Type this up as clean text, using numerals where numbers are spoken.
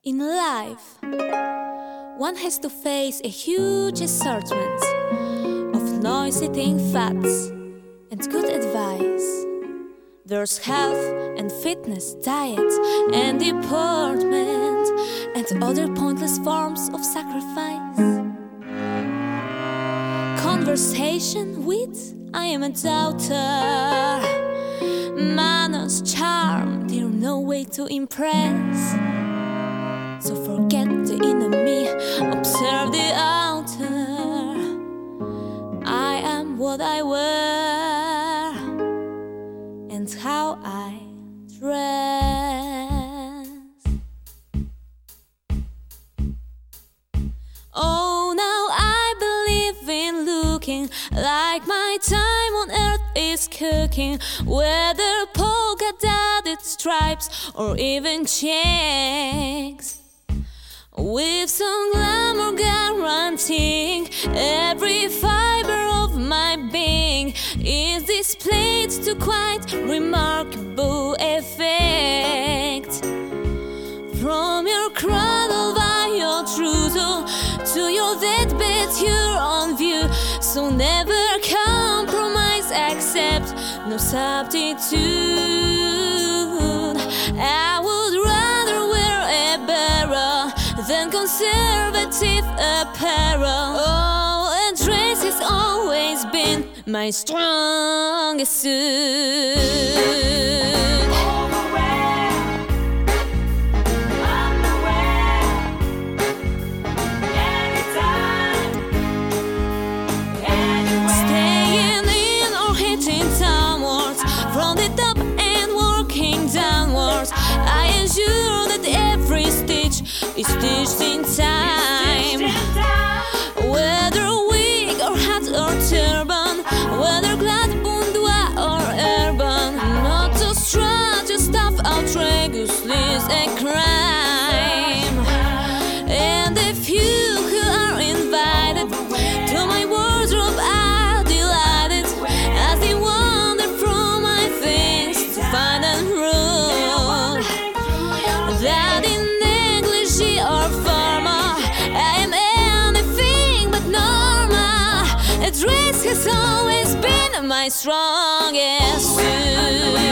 In life, one has to face a huge assortment of noise-eating facts and good advice. There's health and fitness, diet and deportment, and other pointless forms of sacrifice. Conversation with I am a doubter. Manners, charm, they're no way to impress. So forget the enemy, observe the outer. I am what I wear and how I dress. Oh, now I believe in looking like my time on earth is cooking, whether polka-dotted stripes or even checks, with some glamour guaranteeing every fiber of my being is displayed to quite remarkable effect. From your cradle by your trousseau to your deathbed, you're on view. So never compromise, accept no substitute. I would rather wear a barrel than conservative apparel. Oh, a dress has always been my strongest suit. From the top and working downwards, I ensure that every stitch is stitched in time. Whether wig or hat or turban, whether glad boudoir or urban, not to strut your stuff outrageously is a crime. And if you who are invited to my wardrobe are delighted as they wander from my things to find and rule that in negligee or formal I am anything but normal. A dress has always been my strongest suit.